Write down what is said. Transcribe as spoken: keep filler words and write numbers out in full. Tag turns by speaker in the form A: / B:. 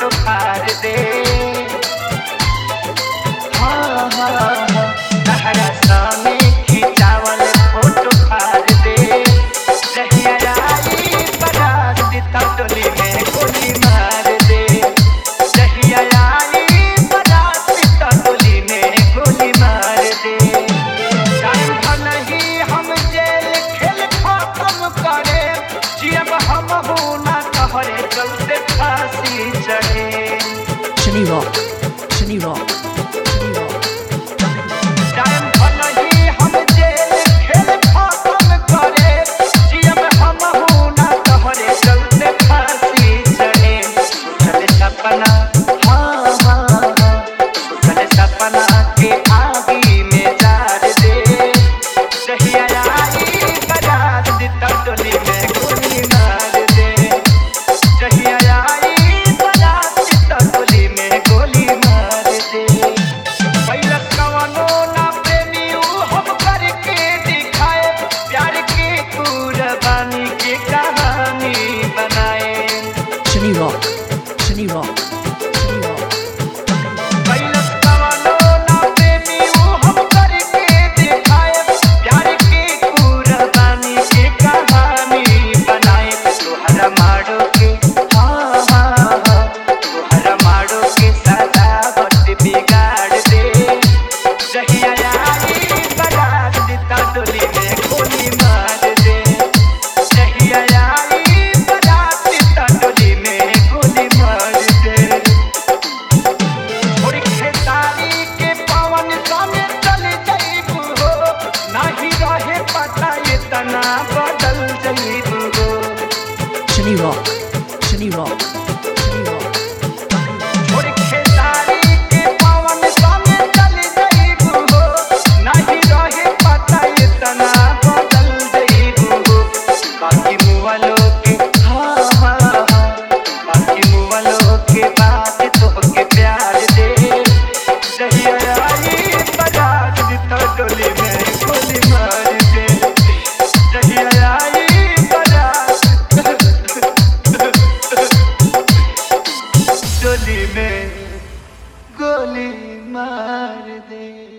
A: फाड़ दे। हाँ हाँ हाँ तहरा सामने खिंचावल फोटो फाड़ दे। जहिया आई बारात त डोली में गोली मार दे। जहिया आई बारात त डोली में गोली मार दे। टाइम भनही हम जेल खेल खत्म करे। जियब हम हो ना तहरे चलते फांसी चढ़े।
B: Shani Rock, Shani Rock, Shani Rock.
A: Time भनही हम जेल खेल खत्म करे। जियब हम हो ना तहरे चलते फांसी चढ़े। सुतल सपना हाँ हाँ हाँ सुतल सपना के आगी में जार दे। जहिया आई बारात त डोली में गोली मार दे। जहिया आई बारात त डोली में गोली मार दे। पहिला कवनो ना प्रेमी ऊ हम करके दिखाए। प्यार के कुर्बानी की कहानी बनाए।
B: Shani Rock, Shani Rock, Shani Rock.
A: पहिला कवनो ना प्रेमी ऊ हम करके दिखाए। प्यार के कुर्बानी की कहानी बनाए। तोहरा मारो के हाँ हाँ हाँ तोहरा मारो के सजावट बिगाड़ दे। जहिया आई बारात त डोली में गोली मार दे। जहिया आई बारात त डोली में गोली मार दे। थोड़ी खेसारी के पवन संगे चल जइबू हो। नाही रहे पता इतना बदल जइबू हो।
B: Shani Rock, Shani Rock, Shani Rock.
A: थोड़ी खेसारी के पवन संगे चल जइबू हो। नाही रहे पता इतना बदल जइबू हो। बाकी मुवालो के हाँ हाँ हाँ बाकी मुवालो के बात तोहके प्यार दे। जहिया आई बारात त डोली में गोली मार दे। जहिया आई बारात डोली में